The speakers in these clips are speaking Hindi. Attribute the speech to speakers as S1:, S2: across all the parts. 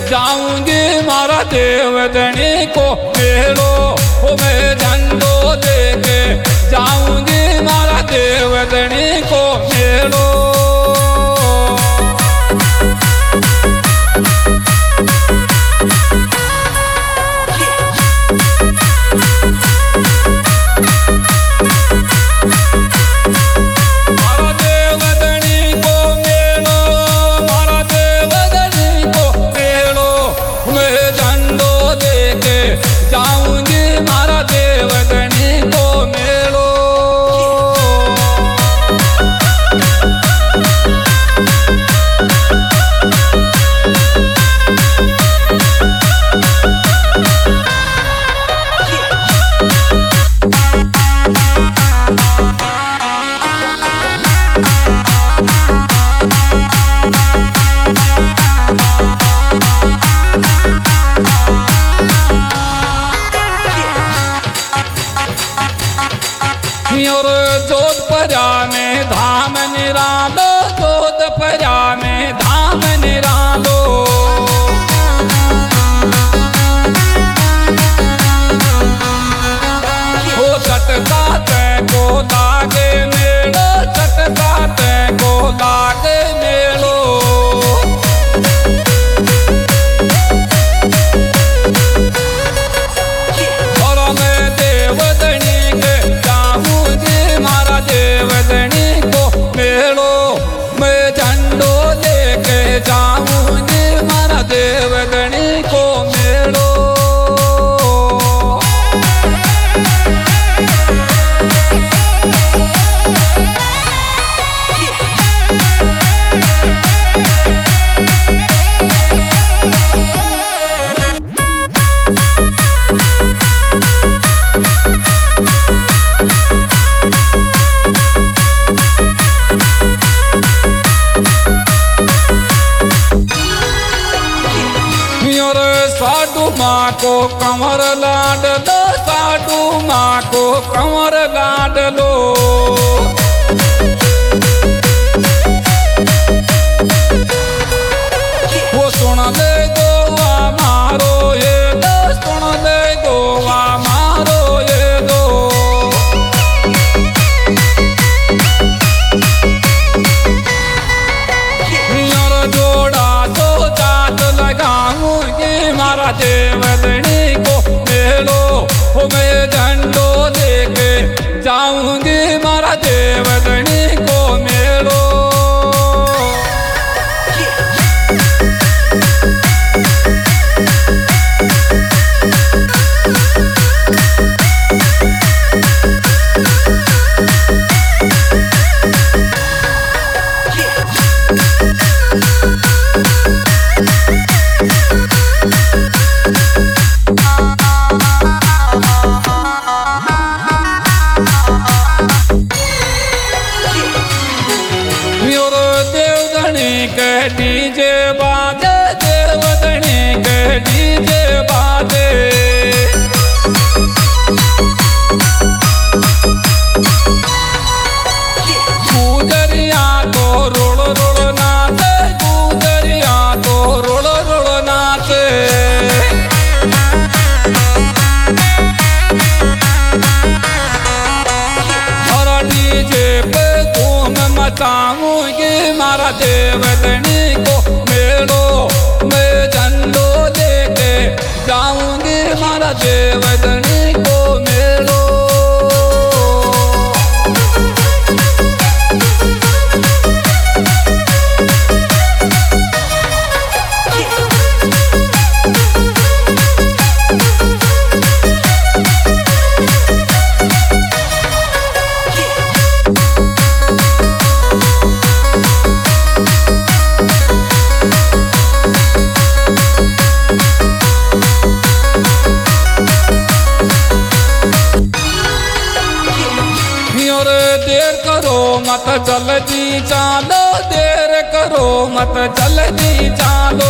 S1: जाऊंगी मारा देवधनी को मेलो। हो मैं झंडो लेके जाऊंगी मारा देवधनी को मेलो। और जोधपुरा में धाम निरालो, जोधपुरा में धाम निरालो। हो चटकाते को लागे मेलो, चटकाते को लागे मेलो। और मैं देवधनी के देवधनी को मेलो। मैं झंडो लेके जाऊंगी मारा देवधनी को मेलो। साधु माँ को कमर लाड लो, साधु माँ को कमर लाड लो। वो सुन ले गोवा मारो ये दो, सुन ले गोवा मारो ये दो। जोड़ा तो जात लगाऊंगी मारा देवधनी को मेलो। हो मैं झंडो लेके जाऊंगी मारा देवधनी को मेलो। देवधनी के डीजे बाजे, देवधनी के डीजे बाजे। गुजरिया तो रोड़ रोड़ नाचे, गुजरिया तो रोड़ रोड़ नाचे। और डीजे पे धूम मचाऊंगी मारा देवधनी को मेलो। मैं झंडो लेके जाऊंगी मारा देवधनी को मेलो। देर करो मत जल्दी चालो, देर करो मत जल्दी चालो।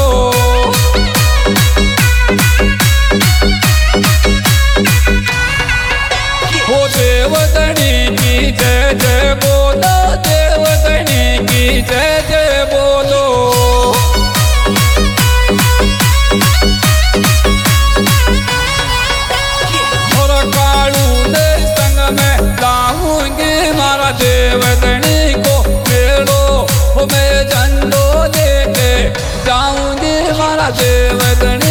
S1: हो देवधनी की जय जय बोलो, देवधनी की जय जय बोलो। झंडो लेके जाऊंगी मारा देव गणेश।